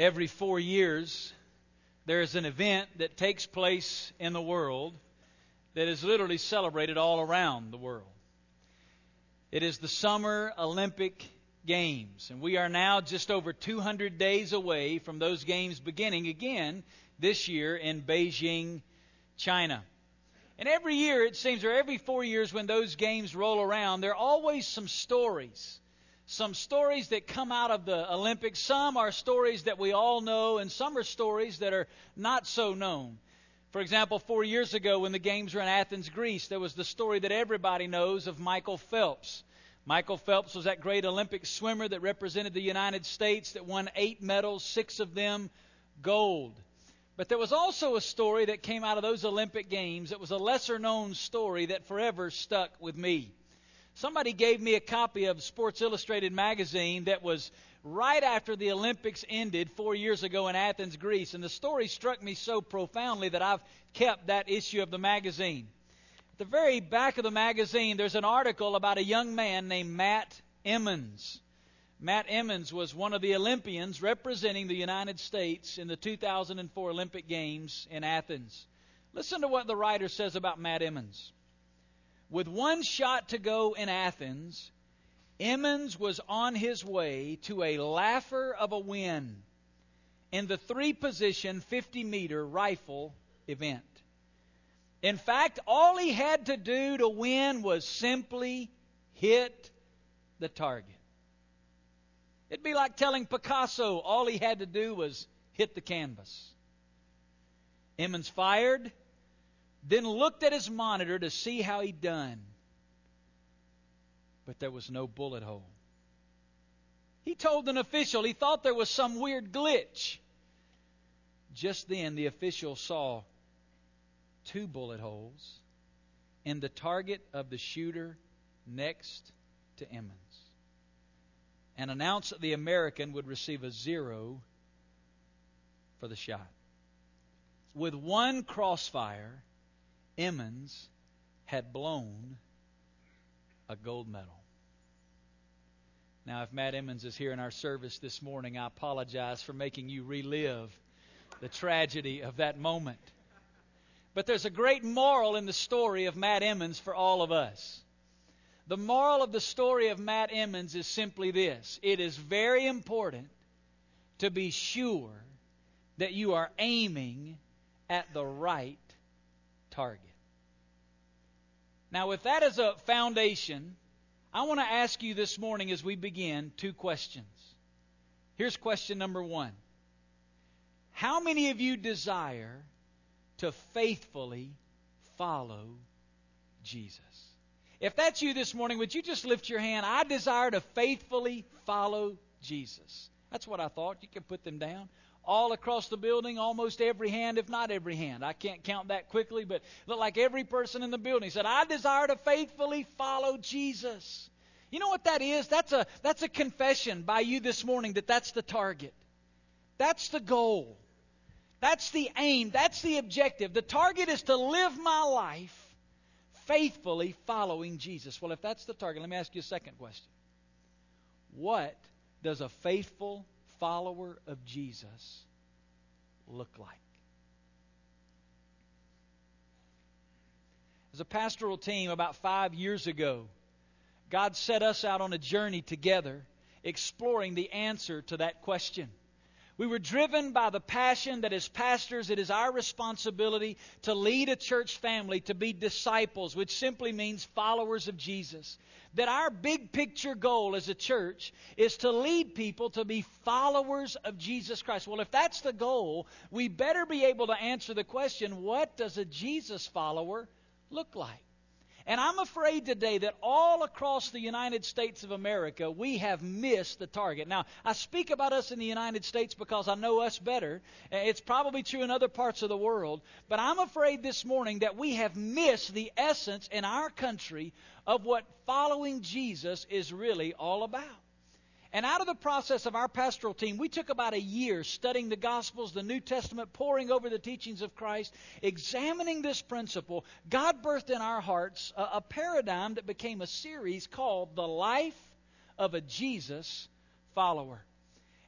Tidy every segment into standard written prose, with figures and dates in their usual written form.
Every 4 years, there is an event that takes place in the world that is literally celebrated all around the world. It is the Summer Olympic Games, and we are now just over 200 days away from those games beginning again this year in Beijing, China. And every year, it seems, or every 4 years when those games roll around, there are always some stories that come out of the Olympics. Some are stories that we all know, and some are stories that are not so known. For example, 4 years ago when the games were in Athens, Greece, there was the story that everybody knows of Michael Phelps. Michael Phelps was that great Olympic swimmer that represented the United States that won 8 medals, 6 of them gold. But there was also a story that came out of those Olympic Games. It was a lesser-known story that forever stuck with me. Somebody gave me a copy of Sports Illustrated magazine that was right after the Olympics ended 4 years ago in Athens, Greece. And the story struck me so profoundly that I've kept that issue of the magazine. At the very back of the magazine, there's an article about a young man named Matt Emmons. Matt Emmons was one of the Olympians representing the United States in the 2004 Olympic Games in Athens. Listen to what the writer says about Matt Emmons. With one shot to go in Athens, Emmons was on his way to a laugher of a win in the 3-position 50-meter rifle event. In fact, all he had to do to win was simply hit the target. It'd be like telling Picasso all he had to do was hit the canvas. Emmons fired, then looked at his monitor to see how he'd done. But there was no bullet hole. He told an official he thought there was some weird glitch. Just then the official saw 2 bullet holes in the target of the shooter next to Emmons, and announced that the American would receive a 0 for the shot. With one crossfire, Emmons had blown a gold medal. Now, if Matt Emmons is here in our service this morning, I apologize for making you relive the tragedy of that moment. But there's a great moral in the story of Matt Emmons for all of us. The moral of the story of Matt Emmons is simply this. It is very important to be sure that you are aiming at the right target. Now, with that as a foundation, I want to ask you this morning as we begin 2 questions. Here's question number 1. How many of you desire to faithfully follow Jesus? If that's you this morning, would you just lift your hand? I desire to faithfully follow Jesus. That's what I thought. You can put them down. All across the building, almost every hand, if not every hand. I can't count that quickly, but look like every person in the building said, I desire to faithfully follow Jesus. You know what that is? That's a confession by you this morning that that's the target. That's the goal. That's the aim. That's the objective. The target is to live my life faithfully following Jesus. Well, if that's the target, let me ask you a second question. What does a faithful follower of Jesus look like? As a pastoral team about 5 years ago, God set us out on a journey together exploring the answer to that question. We were driven by the passion that as pastors, it is our responsibility to lead a church family to be disciples, which simply means followers of Jesus. That our big picture goal as a church is to lead people to be followers of Jesus Christ. Well, if that's the goal, we better be able to answer the question, what does a Jesus follower look like? And I'm afraid today that all across the United States of America, we have missed the target. Now, I speak about us in the United States because I know us better. It's probably true in other parts of the world. But I'm afraid this morning that we have missed the essence in our country of what following Jesus is really all about. And out of the process of our pastoral team, we took about a year studying the Gospels, the New Testament, poring over the teachings of Christ, examining this principle. God birthed in our hearts a paradigm that became a series called The Life of a Jesus Follower.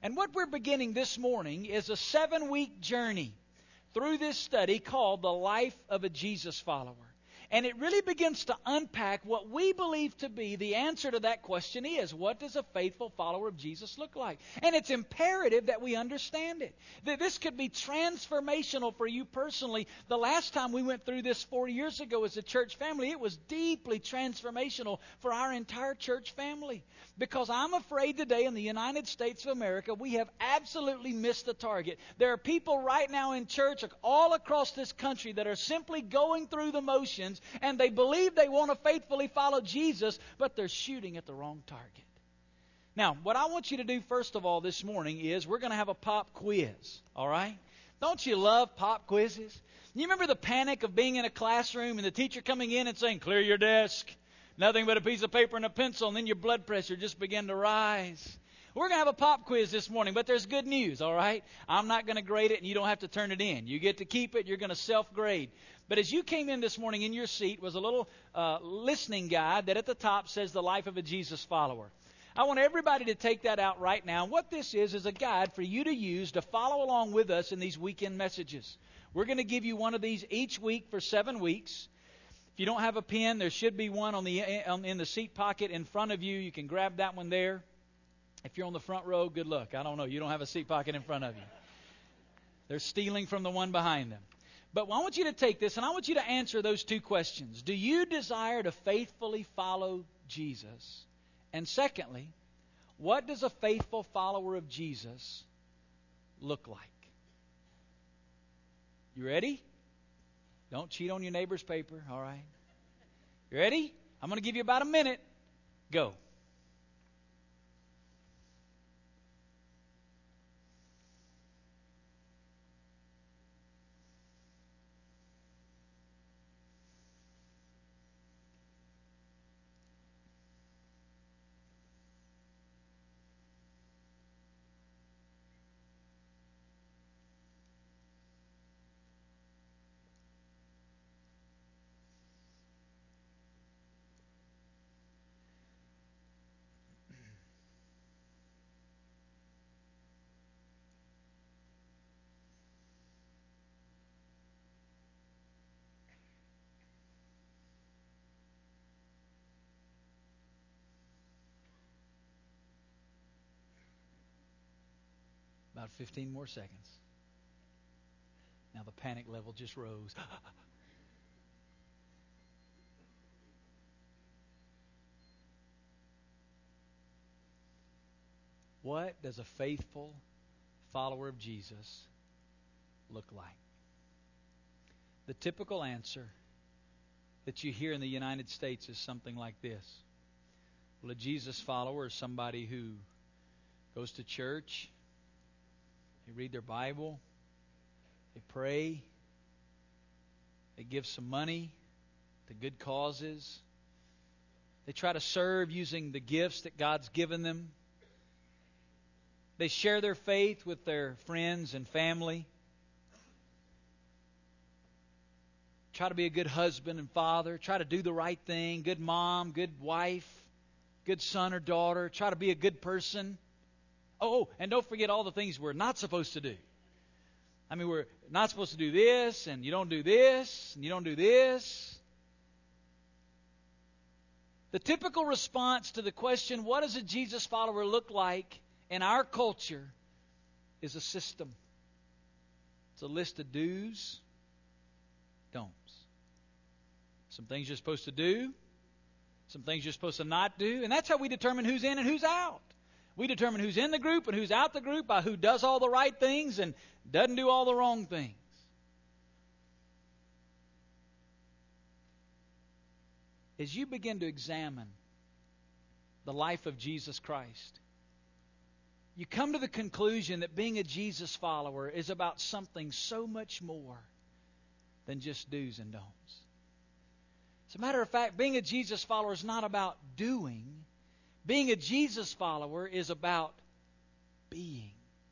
And what we're beginning this morning is a 7-week journey through this study called The Life of a Jesus Follower. And it really begins to unpack what we believe to be the answer to that question is, what does a faithful follower of Jesus look like? And it's imperative that we understand it. That this could be transformational for you personally. The last time we went through this 4 years ago as a church family, it was deeply transformational for our entire church family. Because I'm afraid today in the United States of America, we have absolutely missed the target. There are people right now in church all across this country that are simply going through the motions, and they believe they want to faithfully follow Jesus, but they're shooting at the wrong target. Now, what I want you to do first of all this morning is we're going to have a pop quiz, all right? Don't you love pop quizzes? You remember the panic of being in a classroom and the teacher coming in and saying, "Clear your desk. Nothing but a piece of paper and a pencil," and then your blood pressure just began to rise. We're going to have a pop quiz this morning, but there's good news, all right? I'm not going to grade it, and you don't have to turn it in. You get to keep it. You're going to self-grade. But as you came in this morning, in your seat was a little listening guide that at the top says The Life of a Jesus Follower. I want everybody to take that out right now. What this is a guide for you to use to follow along with us in these weekend messages. We're going to give you one of these each week for 7 weeks. If you don't have a pen, there should be one in the seat pocket in front of you. You can grab that one there. If you're on the front row, good luck. I don't know. You don't have a seat pocket in front of you. They're stealing from the one behind them. But I want you to take this, and I want you to answer those 2 questions. Do you desire to faithfully follow Jesus? And secondly, what does a faithful follower of Jesus look like? You ready? Don't cheat on your neighbor's paper, all right? You ready? I'm going to give you about a minute. Go. About 15 more seconds. Now the panic level just rose. What does a faithful follower of Jesus look like? The typical answer that you hear in the United States is something like this. Well, a Jesus follower is somebody who goes to church, they read their Bible, they pray, they give some money to good causes, they try to serve using the gifts that God's given them, they share their faith with their friends and family, try to be a good husband and father, try to do the right thing, good mom, good wife, good son or daughter, try to be a good person. Oh, and don't forget all the things we're not supposed to do. I mean, we're not supposed to do this, and you don't do this, and you don't do this. The typical response to the question, what does a Jesus follower look like in our culture, is a system. It's a list of do's, don'ts. Some things you're supposed to do, some things you're supposed to not do, and that's how we determine who's in and who's out. We determine who's in the group and who's out the group by who does all the right things and doesn't do all the wrong things. As you begin to examine the life of Jesus Christ, you come to the conclusion that being a Jesus follower is about something so much more than just do's and don'ts. As a matter of fact, being a Jesus follower is not about doing. Being a Jesus follower is about being.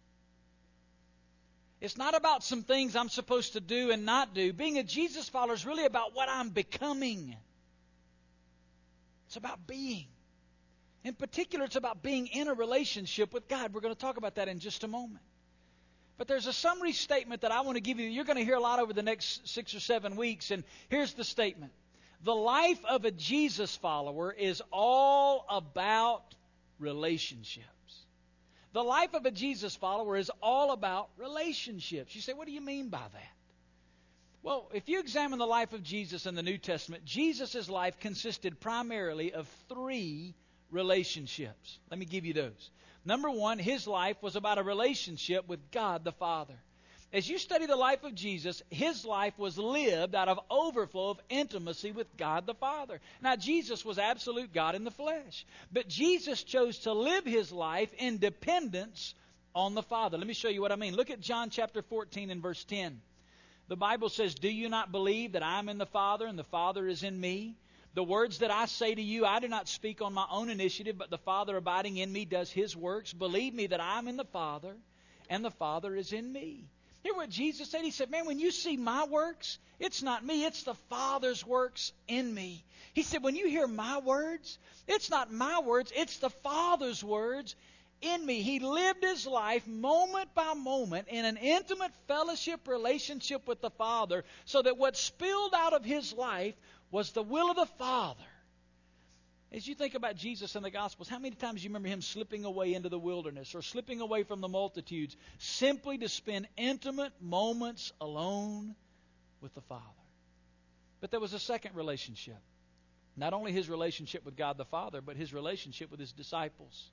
It's not about some things I'm supposed to do and not do. Being a Jesus follower is really about what I'm becoming. It's about being. In particular, it's about being in a relationship with God. We're going to talk about that in just a moment. But there's a summary statement that I want to give you. You're going to hear a lot over the next 6 or 7 weeks. And here's the statement. The life of a Jesus follower is all about relationships. The life of a Jesus follower is all about relationships. You say, what do you mean by that? Well, if you examine the life of Jesus in the New Testament, Jesus' life consisted primarily of 3 relationships. Let me give you those. Number 1, his life was about a relationship with God the Father. As you study the life of Jesus, his life was lived out of overflow of intimacy with God the Father. Now, Jesus was absolute God in the flesh. But Jesus chose to live his life in dependence on the Father. Let me show you what I mean. Look at John chapter 14 and verse 10. The Bible says, "Do you not believe that I am in the Father and the Father is in me? The words that I say to you, I do not speak on my own initiative, but the Father abiding in me does his works. Believe me that I am in the Father and the Father is in me." Hear what Jesus said? He said, man, when you see my works, it's not me, it's the Father's works in me. He said, when you hear my words, it's not my words, it's the Father's words in me. He lived his life moment by moment in an intimate fellowship relationship with the Father, so that what spilled out of his life was the will of the Father. As you think about Jesus in the Gospels, how many times do you remember him slipping away into the wilderness or slipping away from the multitudes simply to spend intimate moments alone with the Father? But there was a second relationship. Not only his relationship with God the Father, but his relationship with his disciples.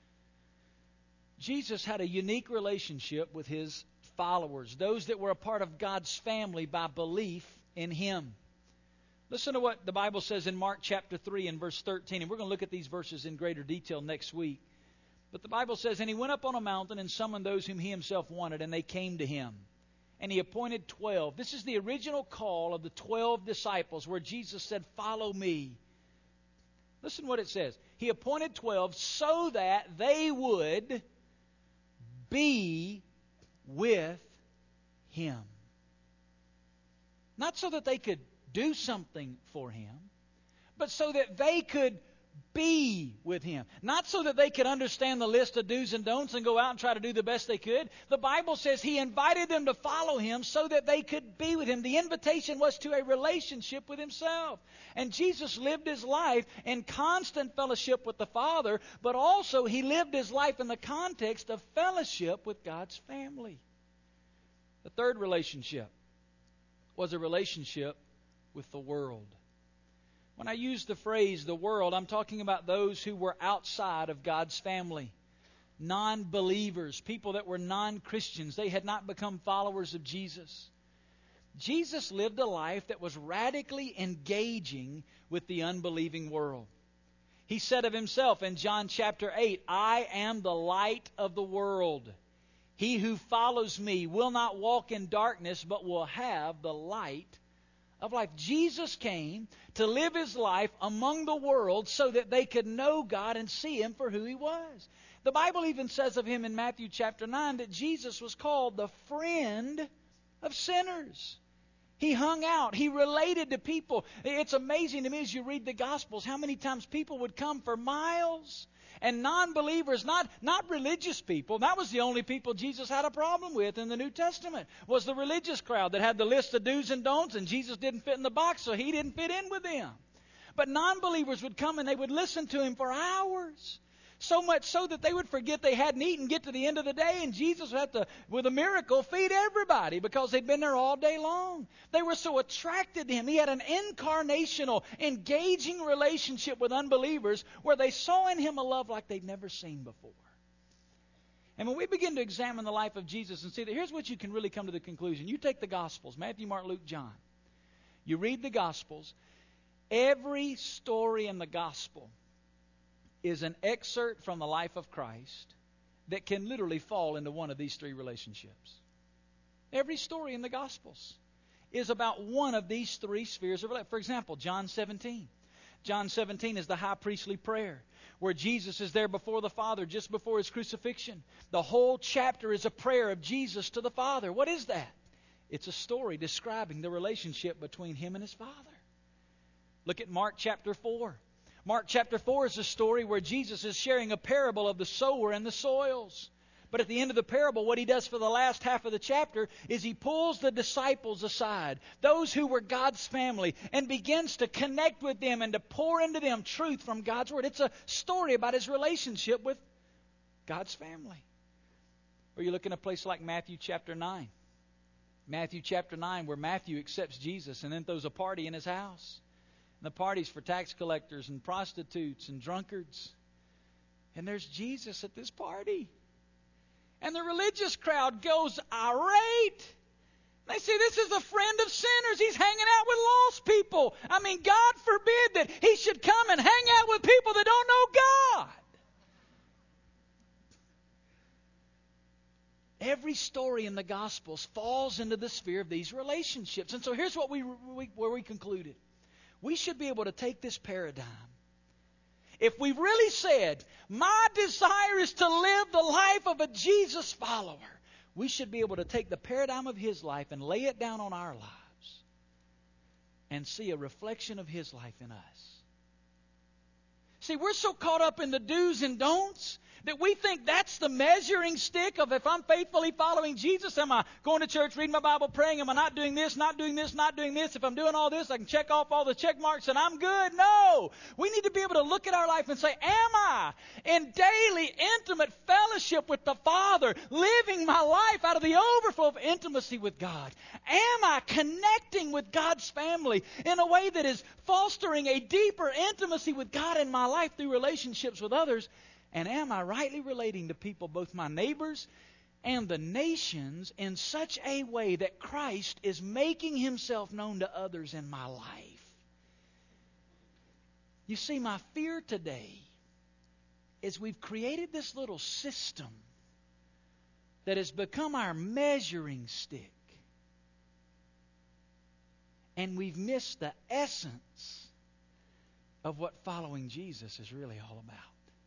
Jesus had a unique relationship with his followers, those that were a part of God's family by belief in him. Listen to what the Bible says in Mark chapter 3 and verse 13. And we're going to look at these verses in greater detail next week. But the Bible says, "And he went up on a mountain and summoned those whom he himself wanted, and they came to him. And he appointed 12. This is the original call of the 12 disciples, where Jesus said, "Follow me." Listen what it says. He appointed 12 so that they would be with him. Not so that they could do something for him, but so that they could be with him. Not so that they could understand the list of do's and don'ts and go out and try to do the best they could. The Bible says he invited them to follow him so that they could be with him. The invitation was to a relationship with himself. And Jesus lived his life in constant fellowship with the Father, but also he lived his life in the context of fellowship with God's family. The third relationship was a relationship with the world. When I use the phrase the world, I'm talking about those who were outside of God's family. Non-believers, people that were non-Christians. They had not become followers of Jesus. Jesus lived a life that was radically engaging with the unbelieving world. He said of himself in John chapter 8, "I am the light of the world. He who follows me will not walk in darkness, but will have the light of life." Jesus came to live his life among the world so that they could know God and see him for who he was. The Bible even says of him in Matthew chapter 9 that Jesus was called the friend of sinners. He hung out. He related to people. It's amazing to me as you read the Gospels how many times people would come for miles. And non-believers, not religious people. That was the only people Jesus had a problem with in the New Testament, was the religious crowd that had the list of do's and don'ts, and Jesus didn't fit in the box, so he didn't fit in with them. But non-believers would come and they would listen to him for hours. So much so that they would forget they hadn't eaten, get to the end of the day, and Jesus would have to, with a miracle, feed everybody because they'd been there all day long. They were so attracted to him. He had an incarnational, engaging relationship with unbelievers where they saw in him a love like they'd never seen before. And when we begin to examine the life of Jesus and see that, here's what you can really come to the conclusion. You take the Gospels, Matthew, Mark, Luke, John. You read the Gospels. Every story in the Gospel is an excerpt from the life of Christ that can literally fall into one of these 3 relationships. Every story in the Gospels is about one of these 3 spheres of life. For example, John 17. John 17 is the high priestly prayer where Jesus is there before the Father just before his crucifixion. The whole chapter is a prayer of Jesus to the Father. What is that? It's a story describing the relationship between him and his Father. Look at Mark chapter 4. Mark chapter 4 is a story where Jesus is sharing a parable of the sower and the soils. But at the end of the parable, what he does for the last half of the chapter is he pulls the disciples aside, those who were God's family, and begins to connect with them and to pour into them truth from God's Word. It's a story about his relationship with God's family. Or you look in a place like Matthew chapter 9. Matthew chapter 9, where Matthew accepts Jesus and then throws a party in his house. And the party's for tax collectors and prostitutes and drunkards. And there's Jesus at this party. And the religious crowd goes irate. They say, this is a friend of sinners. He's hanging out with lost people. I mean, God forbid that he should come and hang out with people that don't know God. Every story in the Gospels falls into the sphere of these relationships. And so here's what where we concluded. We should be able to take this paradigm. If we really said, my desire is to live the life of a Jesus follower, we should be able to take the paradigm of his life and lay it down on our lives and see a reflection of his life in us. See, we're so caught up in the do's and don'ts that we think that's the measuring stick of if I'm faithfully following Jesus. Am I going to church, reading my Bible, praying? Am I not doing this, not doing this, not doing this? If I'm doing all this, I can check off all the check marks and I'm good. No. We need to be able to look at our life and say, am I in daily intimate fellowship with the Father, living my life out of the overflow of intimacy with God? Am I connecting with God's family in a way that is fostering a deeper intimacy with God in my life through relationships with others? And am I rightly relating to people, both my neighbors and the nations, in such a way that Christ is making himself known to others in my life? You see, my fear today is we've created this little system that has become our measuring stick. And we've missed the essence of what following Jesus is really all about.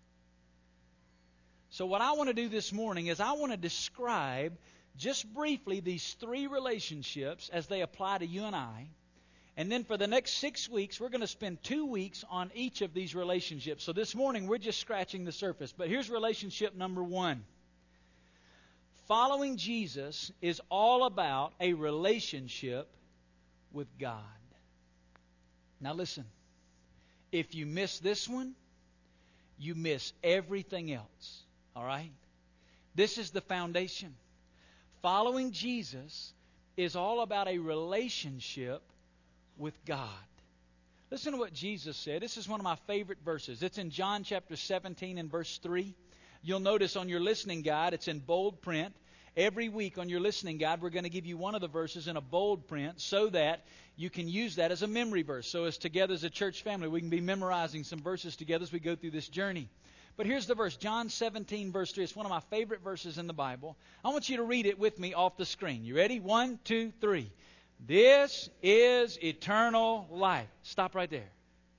So what I want to do this morning is I want to describe just briefly these three relationships as they apply to you and I. And then for the next 6 weeks, we're going to spend 2 weeks on each of these relationships. So this morning, we're just scratching the surface. But here's relationship number 1. Following Jesus is all about a relationship with God. Now listen, if you miss this one, you miss everything else. All right? This is the foundation. Following Jesus is all about a relationship with God. Listen to what Jesus said. This is one of my favorite verses. It's in John chapter 17 and verse 3. You'll notice on your listening guide, it's in bold print. Every week on your listening guide, we're going to give you one of the verses in a bold print so that you can use that as a memory verse. So as together as a church family, we can be memorizing some verses together as we go through this journey. But here's the verse, John 17, verse 3. It's one of my favorite verses in the Bible. I want you to read it with me off the screen. You ready? 1, 2, 3. This is eternal life. Stop right there.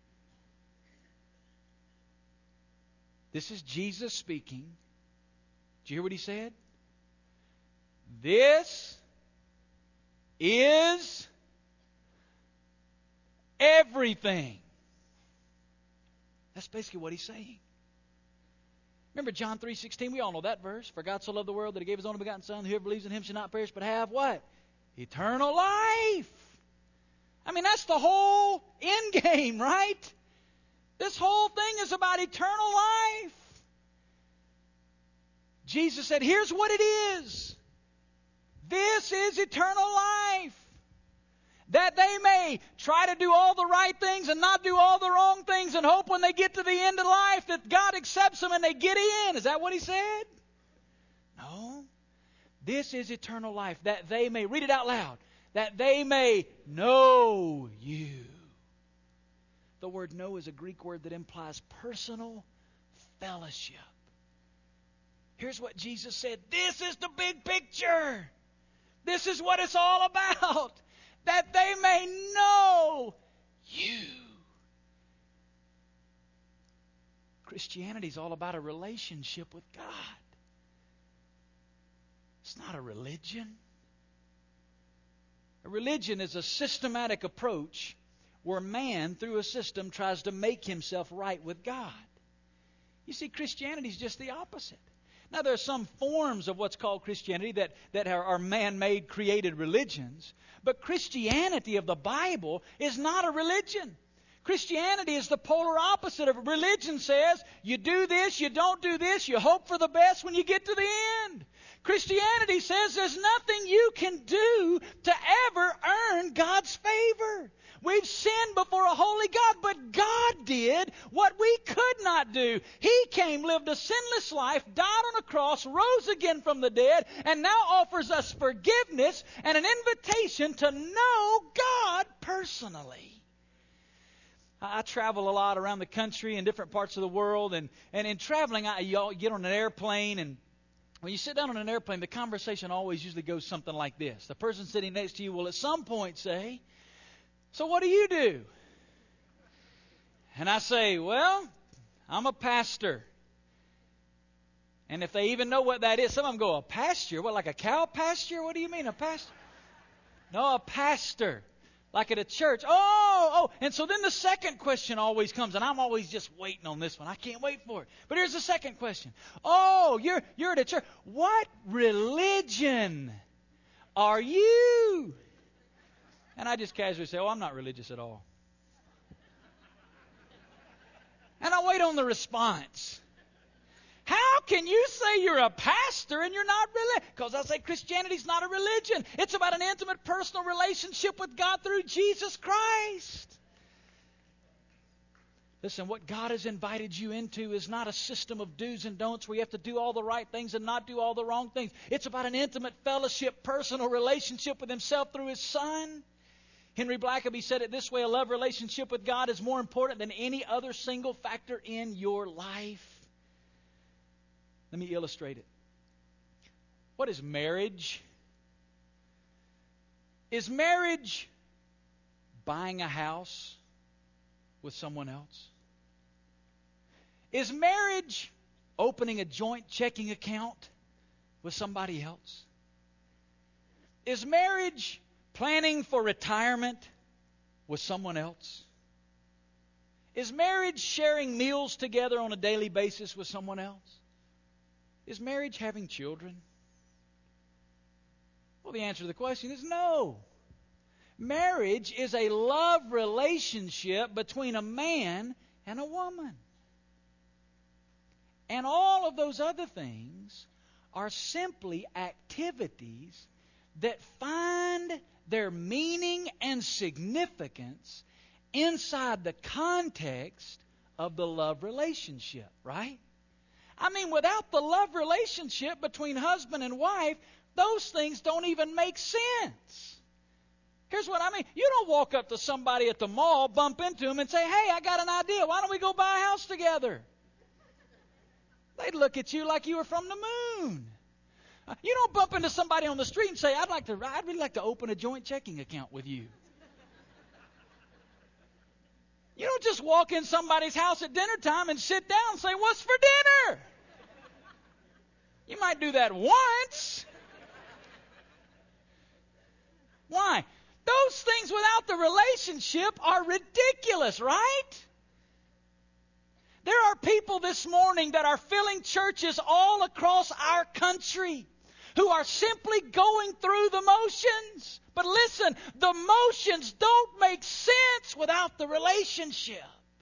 This is Jesus speaking. Did you hear what he said? This is everything. That's basically what he's saying. Remember John 3:16? We all know that verse. For God so loved the world that he gave his only begotten Son. Whoever believes in him shall not perish but have what? Eternal life. I mean, that's the whole end game, right? This whole thing is about eternal life. Jesus said, here's what it is. This is eternal life. That they may try to do all the right things and not do all the wrong things and hope when they get to the end of life that God accepts them and they get in. Is that what he said? No. This is eternal life. That they may, read it out loud, that they may know you. The word know is a Greek word that implies personal fellowship. Here's what Jesus said. This is the big picture. This is what it's all about. That they may know you. Christianity is all about a relationship with God. It's not a religion. A religion is a systematic approach where man, through a system, tries to make himself right with God. You see, Christianity is just the opposite. Now, there are some forms of what's called Christianity that are man-made, created religions. But Christianity of the Bible is not a religion. Christianity is the polar opposite of religion. Says you do this, you don't do this, you hope for the best when you get to the end. Christianity says there's nothing you can do to ever earn God's favor. We've sinned before a holy God, but God did what we could not do. He came, lived a sinless life, died on a cross, rose again from the dead, and now offers us forgiveness and an invitation to know God personally. I travel a lot around the country in different parts of the world, and in traveling, you get on an airplane, and when you sit down on an airplane, the conversation always usually goes something like this. The person sitting next to you will at some point say, "So what do you do?" And I say, "Well, I'm a pastor." And if they even know what that is, some of them go, "A pasture? What, like a cow pasture? What do you mean, a pastor?" "No, a pastor. Like at a church." Oh. And so then the second question always comes, and I'm always just waiting on this one. I can't wait for it. But here's the second question. "Oh, you're at a church. What religion are you?" And I just casually say, "Oh, I'm not religious at all." And I wait on the response. How can you say you're a pastor and you're not religious? Because I say Christianity's not a religion. It's about an intimate personal relationship with God through Jesus Christ. Listen, what God has invited you into is not a system of do's and don'ts where you have to do all the right things and not do all the wrong things. It's about an intimate fellowship, personal relationship with Himself through His Son. Henry Blackaby said it this way: a love relationship with God is more important than any other single factor in your life. Let me illustrate it. What is marriage? Is marriage buying a house with someone else? Is marriage opening a joint checking account with somebody else? Is marriage planning for retirement with someone else? Is marriage sharing meals together on a daily basis with someone else? Is marriage having children? Well, the answer to the question is no. Marriage is a love relationship between a man and a woman. And all of those other things are simply activities that find their meaning and significance inside the context of the love relationship, right? I mean, without the love relationship between husband and wife, those things don't even make sense. Here's what I mean. You don't walk up to somebody at the mall, bump into them, and say, "Hey, I got an idea. Why don't we go buy a house together?" They'd look at you like you were from the moon. You don't bump into somebody on the street and say, I'd really like to open a joint checking account with you." You don't just walk in somebody's house at dinner time and sit down and say, "What's for dinner?" You might do that once. Why? Those things without the relationship are ridiculous, right? There are people this morning that are filling churches all across our country who are simply going through the motions. But listen, the motions don't make sense without the relationship.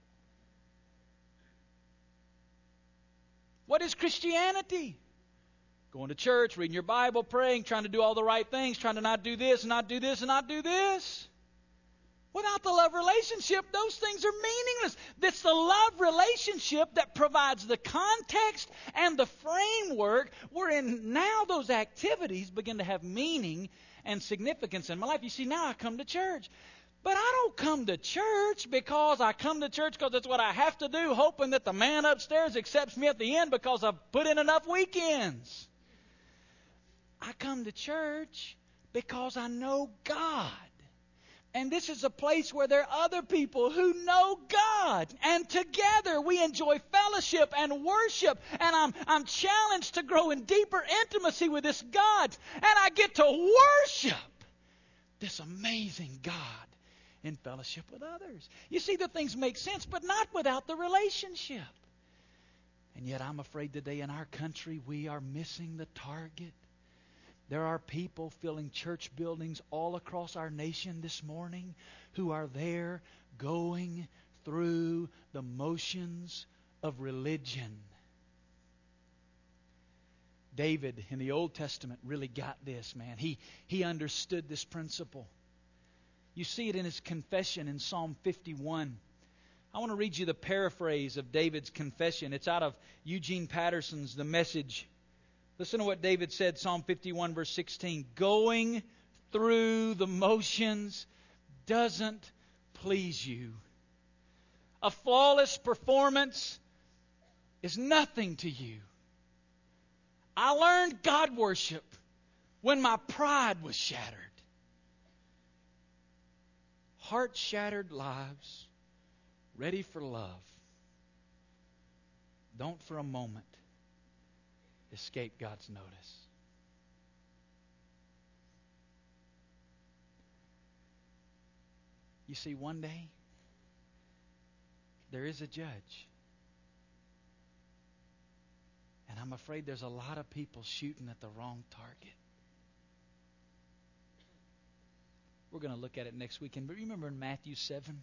What is Christianity? Going to church, reading your Bible, praying, trying to do all the right things, trying to not do this, not do this, and not do this. Without the love relationship, those things are meaningless. It's the love relationship that provides the context and the framework wherein now those activities begin to have meaning and significance in my life. You see, now I come to church. But I don't come to church because I come to church because it's what I have to do, hoping that the man upstairs accepts me at the end because I've put in enough weekends. I come to church because I know God. And this is a place where there are other people who know God. And together we enjoy fellowship and worship. And I'm challenged to grow in deeper intimacy with this God. And I get to worship this amazing God in fellowship with others. You see, the things make sense, but not without the relationship. And yet I'm afraid today in our country we are missing the target. There are people filling church buildings all across our nation this morning who are there going through the motions of religion. David in the Old Testament really got this, man. He understood this principle. You see it in his confession in Psalm 51. I want to read you the paraphrase of David's confession. It's out of Eugene Patterson's The Message. Listen to what David said, Psalm 51, verse 16. Going through the motions doesn't please you. A flawless performance is nothing to you. I learned God worship when my pride was shattered. Heart-shattered lives ready for love don't for a moment escape God's notice. You see, one day there is a judge. And I'm afraid there's a lot of people shooting at the wrong target. We're going to look at it next weekend. But remember in Matthew 7?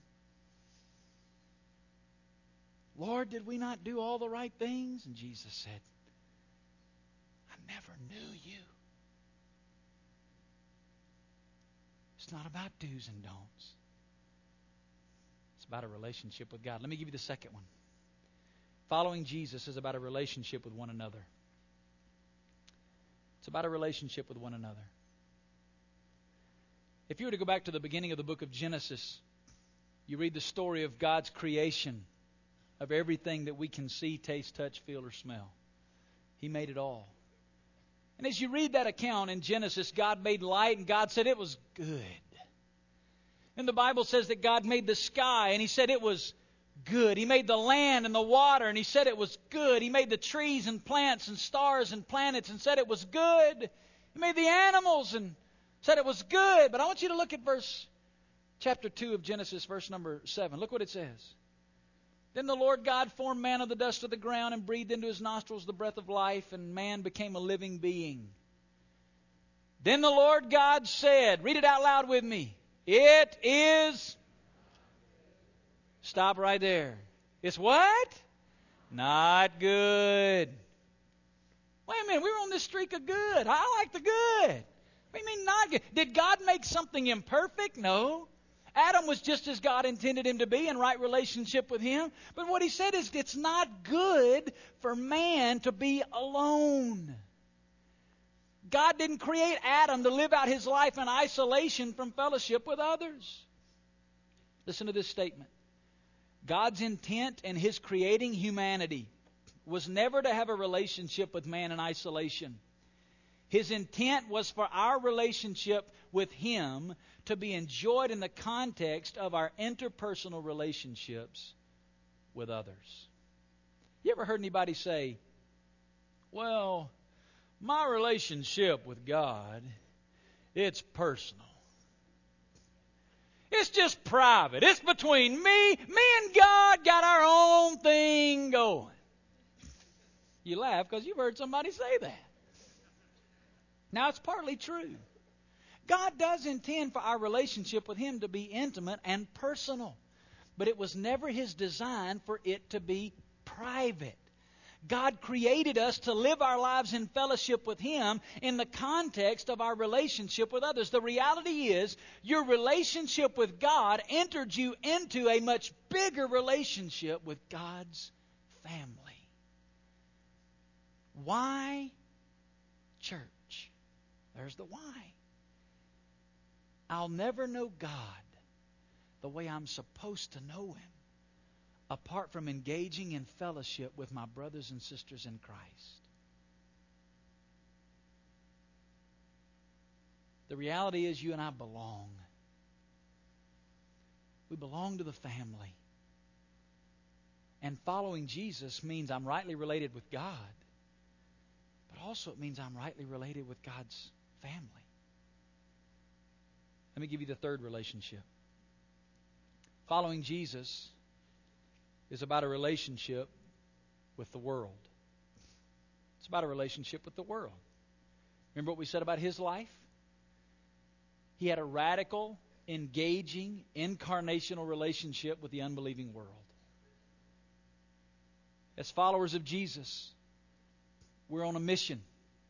Lord, did we not do all the right things? And Jesus said, I never knew you. It's not about do's and don'ts. It's about a relationship with God. Let me give you the second one. Following Jesus is about a relationship with one another. It's about a relationship with one another. If you were to go back to the beginning of the book of Genesis, you read the story of God's creation, of everything that we can see, taste, touch, feel, or smell. He made it all. And as you read that account in Genesis, God made light and God said it was good. And the Bible says that God made the sky and He said it was good. He made the land and the water and He said it was good. He made the trees and plants and stars and planets and said it was good. He made the animals and said it was good. But I want you to look at chapter 2 of Genesis, verse number 7. Look what it says. Then the Lord God formed man of the dust of the ground and breathed into his nostrils the breath of life, and man became a living being. Then the Lord God said, read it out loud with me, it is... Stop right there. It's what? Not good. Wait a minute, we were on this streak of good. I like the good. What do you mean not good? Did God make something imperfect? No. Adam was just as God intended him to be, in right relationship with Him. But what He said is it's not good for man to be alone. God didn't create Adam to live out his life in isolation from fellowship with others. Listen to this statement. God's intent in His creating humanity was never to have a relationship with man in isolation. His intent was for our relationship with Him to be enjoyed in the context of our interpersonal relationships with others. You ever heard anybody say, well, my relationship with God, it's personal. It's just private. It's between me. Me and God got our own thing going. You laugh because you've heard somebody say that. Now, it's partly true. God does intend for our relationship with Him to be intimate and personal. But it was never His design for it to be private. God created us to live our lives in fellowship with Him in the context of our relationship with others. The reality is, your relationship with God entered you into a much bigger relationship with God's family. Why church? There's the why. I'll never know God the way I'm supposed to know Him apart from engaging in fellowship with my brothers and sisters in Christ. The reality is you and I belong. We belong to the family. And following Jesus means I'm rightly related with God, but also it means I'm rightly related with God's family. Let me give you the third relationship. Following Jesus is about a relationship with the world. It's about a relationship with the world. Remember what we said about His life? He had a radical, engaging, incarnational relationship with the unbelieving world. As followers of Jesus, we're on a mission.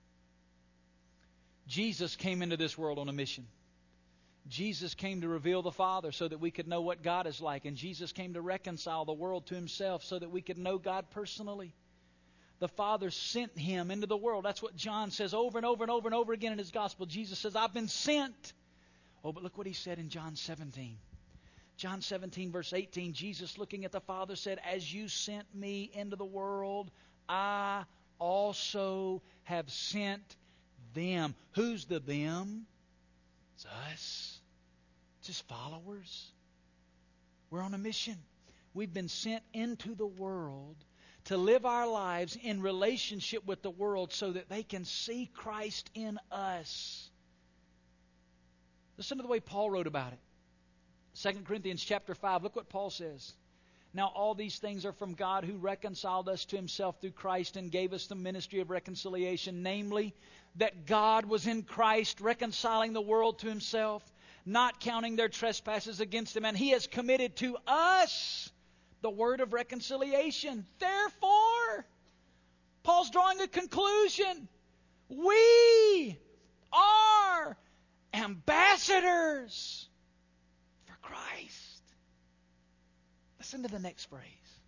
Jesus came into this world on a mission. Jesus came to reveal the Father so that we could know what God is like. And Jesus came to reconcile the world to Himself so that we could know God personally. The Father sent Him into the world. That's what John says over and over and over and over again in his gospel. Jesus says, I've been sent. Oh, but look what He said in John 17. John 17, verse 18, Jesus looking at the Father said, as you sent me into the world, I also have sent them. Who's the them? It's us. It's His followers. We're on a mission. We've been sent into the world to live our lives in relationship with the world so that they can see Christ in us. Listen to the way Paul wrote about it. 2 Corinthians chapter 5, look what Paul says. Now all these things are from God who reconciled us to Himself through Christ and gave us the ministry of reconciliation, namely that God was in Christ reconciling the world to Himself, not counting their trespasses against them, and He has committed to us the word of reconciliation. Therefore, Paul's drawing a conclusion. We are ambassadors for Christ. Listen to the next phrase.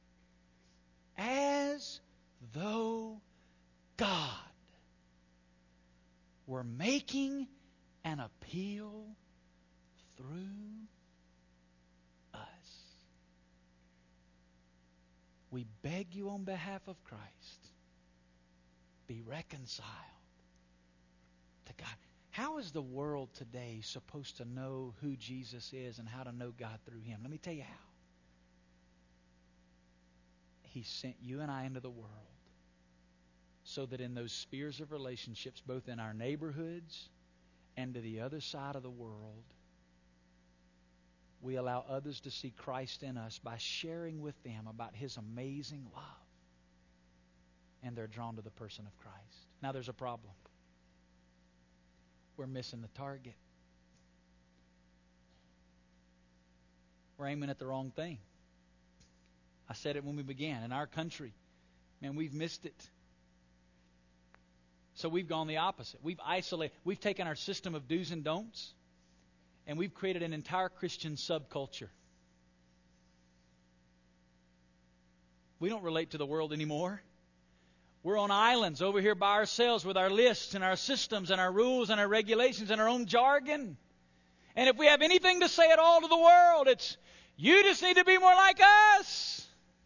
As though God were making an appeal through us. We beg you on behalf of Christ, be reconciled to God. How is the world today supposed to know who Jesus is and how to know God through Him? Let me tell you how. He sent you and I into the world so that in those spheres of relationships, both in our neighborhoods and to the other side of the world, we allow others to see Christ in us by sharing with them about His amazing love. And they're drawn to the person of Christ. Now there's a problem. We're missing the target. We're aiming at the wrong thing. I said it when we began. In our country, man, we've missed it. So we've gone the opposite. We've isolated. We've taken our system of do's and don'ts, and we've created an entire Christian subculture. We don't relate to the world anymore. We're on islands over here by ourselves with our lists and our systems and our rules and our regulations and our own jargon. And if we have anything to say at all to the world, it's, you just need to be more like us.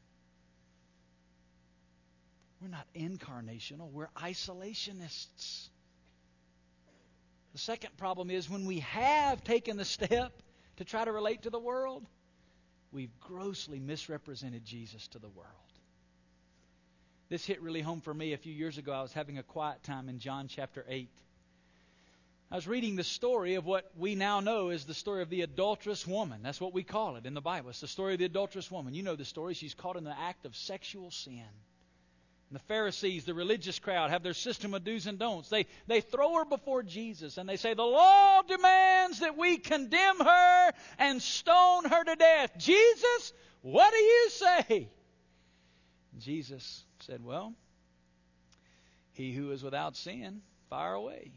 We're not incarnational. We're isolationists. The second problem is when we have taken the step to try to relate to the world, we've grossly misrepresented Jesus to the world. This hit really home for me a few years ago. I was having a quiet time in John chapter 8. I was reading the story of what we now know is the story of the adulterous woman. That's what we call it in the Bible. It's the story of the adulterous woman. You know the story. She's caught in the act of sexual sin. And the Pharisees, the religious crowd, have their system of do's and don'ts. They throw her before Jesus and they say, the law demands that we condemn her and stone her to death. Jesus, what do you say? Jesus said, well, he who is without sin, fire away.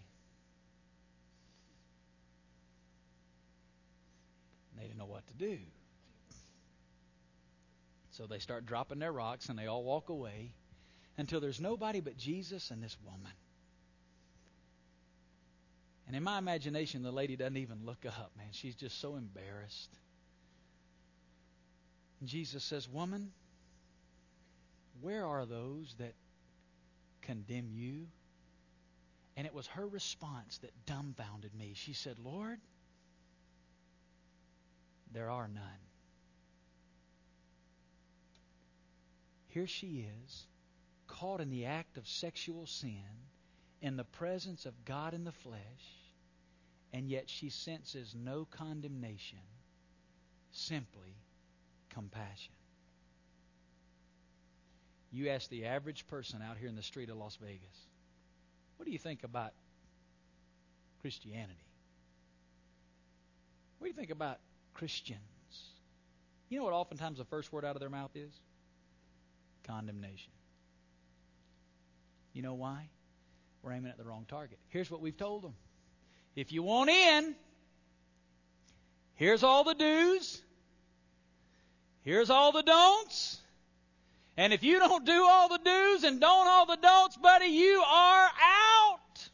They didn't know what to do. So they start dropping their rocks and they all walk away until there's nobody but Jesus and this woman. And in my imagination, the lady doesn't even look up, man. She's just so embarrassed. And Jesus says, woman, where are those that condemn you? And it was her response that dumbfounded me. She said, Lord, there are none. Here she is, caught in the act of sexual sin, in the presence of God in the flesh, and yet she senses no condemnation simply compassion. You ask the average person out here in the street of Las Vegas, what do you think about Christianity? What do you think about Christians? You know what oftentimes the first word out of their mouth is? Condemnation. You know why? We're aiming at the wrong target. Here's what we've told them. If you want in, here's all the do's. Here's all the don'ts. And if you don't do all the do's and don't all the don'ts, buddy, you are out.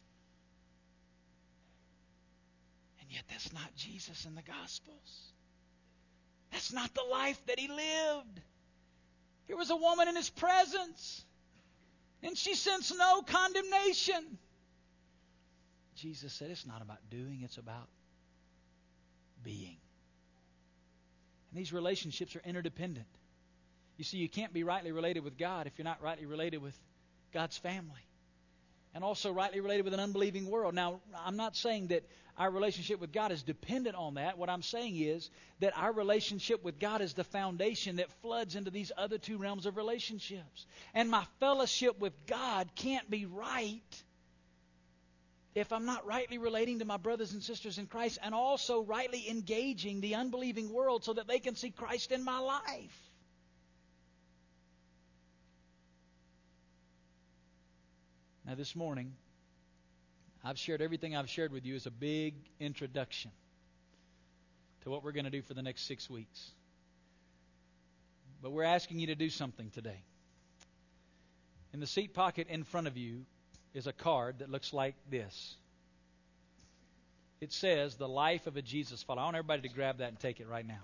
And yet that's not Jesus in the Gospels. That's not the life that He lived. Here was a woman in His presence, and she sensed no condemnation. Jesus said it's not about doing, it's about being. And these relationships are interdependent. You see, you can't be rightly related with God if you're not rightly related with God's family. And also rightly related with an unbelieving world. Now, I'm not saying that our relationship with God is dependent on that. What I'm saying is that our relationship with God is the foundation that floods into these other two realms of relationships. And my fellowship with God can't be right if I'm not rightly relating to my brothers and sisters in Christ and also rightly engaging the unbelieving world so that they can see Christ in my life. Now this morning, I've shared everything I've shared with you as a big introduction to what we're going to do for the next 6 weeks. But we're asking you to do something today. In the seat pocket in front of you is a card that looks like this. It says, The Life of a Jesus Follower. I want everybody to grab that and take it right now.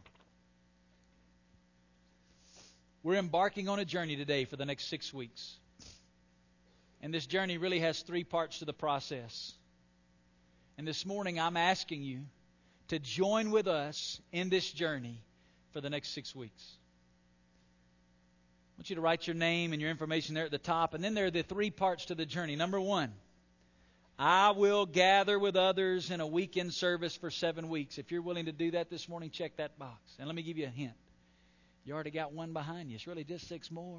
We're embarking on a journey today for the next 6 weeks. And this journey really has 3 parts to the process. And this morning I'm asking you to join with us in this journey for the next 6 weeks. I want you to write your name and your information there at the top. And then there are the 3 parts to the journey. Number 1, I will gather with others in a weekend service for 7 weeks. If you're willing to do that this morning, check that box. And let me give you a hint. You already got 1 behind you. It's really just 6 more.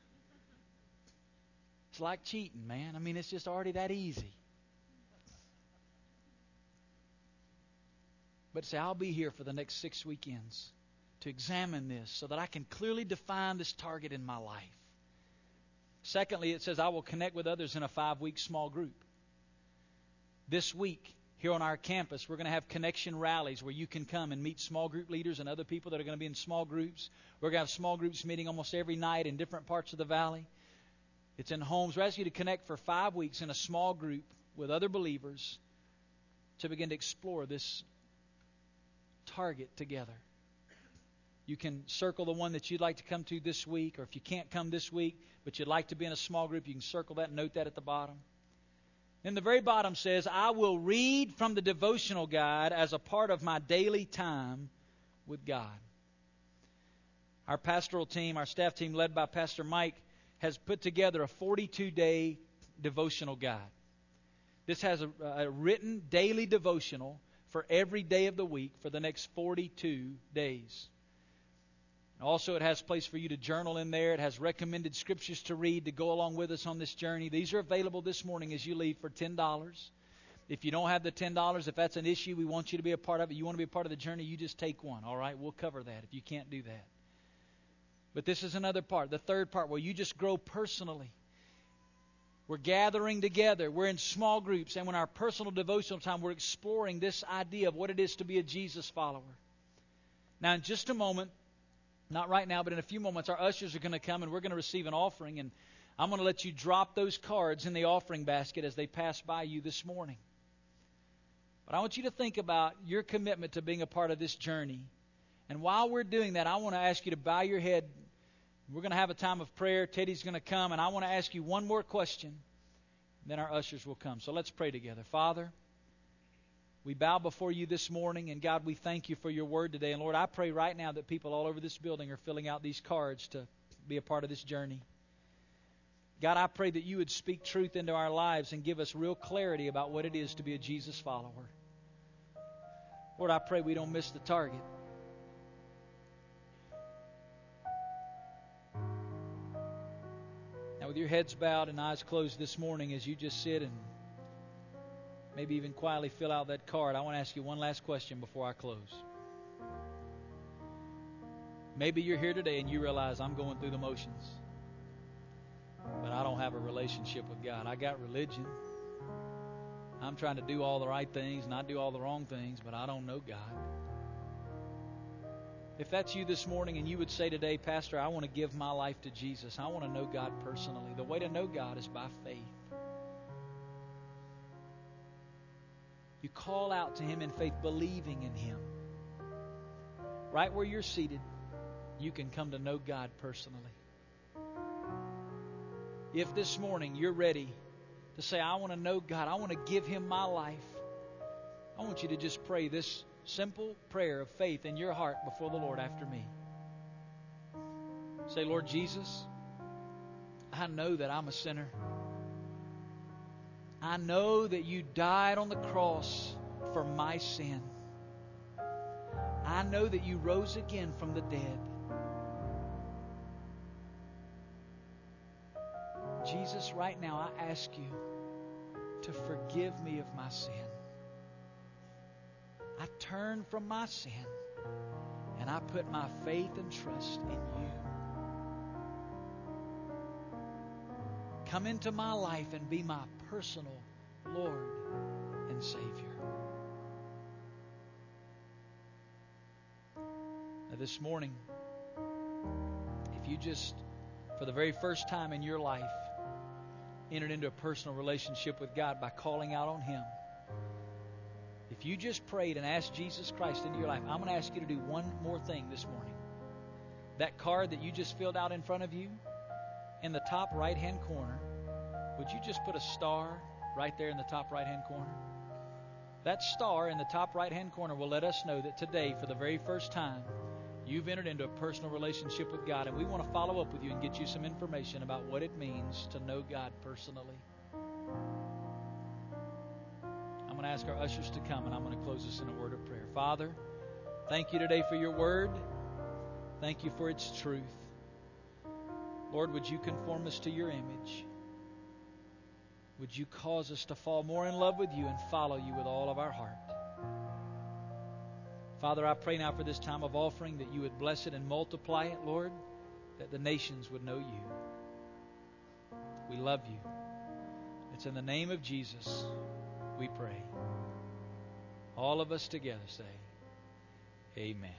It's like cheating, man. I mean, it's just already that easy. But say, I'll be here for the next 6 weekends to examine this so that I can clearly define this target in my life. Secondly, it says, I will connect with others in a 5-week small group. This week, here on our campus, we're going to have connection rallies where you can come and meet small group leaders and other people that are going to be in small groups. We're going to have small groups meeting almost every night in different parts of the valley. It's in homes. We're asking you to connect for 5 weeks in a small group with other believers to begin to explore this target together. You can circle the one that you'd like to come to this week, or if you can't come this week, but you'd like to be in a small group, you can circle that and note that at the bottom. Then the very bottom says, I will read from the devotional guide as a part of my daily time with God. Our pastoral team, our staff team led by Pastor Mike, has put together a 42-day devotional guide. This has a written daily devotional for every day of the week for the next 42 days. Also, it has a place for you to journal in there. It has recommended scriptures to read to go along with us on this journey. These are available this morning as you leave for $10. If you don't have the $10, if that's an issue, we want you to be a part of it. You want to be a part of the journey, you just take one. All right, we'll cover that if you can't do that. But this is another part, the third part, where you just grow personally. We're gathering together. We're in small groups. And when our personal devotional time, we're exploring this idea of what it is to be a Jesus follower. Now, in just a moment, not right now, but in a few moments, our ushers are going to come and we're going to receive an offering. And I'm going to let you drop those cards in the offering basket as they pass by you this morning. But I want you to think about your commitment to being a part of this journey. And while we're doing that, I want to ask you to bow your head. We're going to have a time of prayer. Teddy's going to come, and I want to ask you one more question. Then our ushers will come. So let's pray together. Father, we bow before you this morning, and God, we thank you for your word today. And Lord, I pray right now that people all over this building are filling out these cards to be a part of this journey. God, I pray that you would speak truth into our lives and give us real clarity about what it is to be a Jesus follower. Lord, I pray we don't miss the target. with your heads bowed and eyes closed this morning, as you just sit and maybe even quietly fill out that card, I want to ask you one last question before I close. Maybe you're here today and you realize I'm going through the motions, but I don't have a relationship with God. I got religion. I'm trying to do all the right things and I do all the wrong things, but I don't know God. If that's you this morning and you would say today, Pastor, I want to give my life to Jesus. I want to know God personally. The way to know God is by faith. You call out to Him in faith, believing in Him. Right where you're seated, you can come to know God personally. If this morning you're ready to say, I want to know God, I want to give Him my life, I want you to just pray this simple prayer of faith in your heart before the Lord after me. Say, Lord Jesus, I know that I'm a sinner. I know that You died on the cross for my sin. I know that You rose again from the dead. Jesus, right now I ask You to forgive me of my sin. I turn from my sin and I put my faith and trust in You. Come into my life and be my personal Lord and Savior. Now this morning, if you just, for the very first time in your life, entered into a personal relationship with God by calling out on Him, if you just prayed and asked Jesus Christ into your life, I'm going to ask you to do one more thing this morning. That card that you just filled out in front of you, in the top right-hand corner, would you just put a star right there in the top right-hand corner? That star in the top right-hand corner will let us know that today, for the very first time, you've entered into a personal relationship with God, and we want to follow up with you and get you some information about what it means to know God personally. I'm going to ask our ushers to come, and I'm going to close this in a word of prayer. Father, thank You today for Your word. Thank You for its truth. Lord, would You conform us to Your image? Would You cause us to fall more in love with You and follow You with all of our heart? Father, I pray now for this time of offering that You would bless it and multiply it, Lord, that the nations would know You. We love You. It's in the name of Jesus we pray. All of us together say, Amen.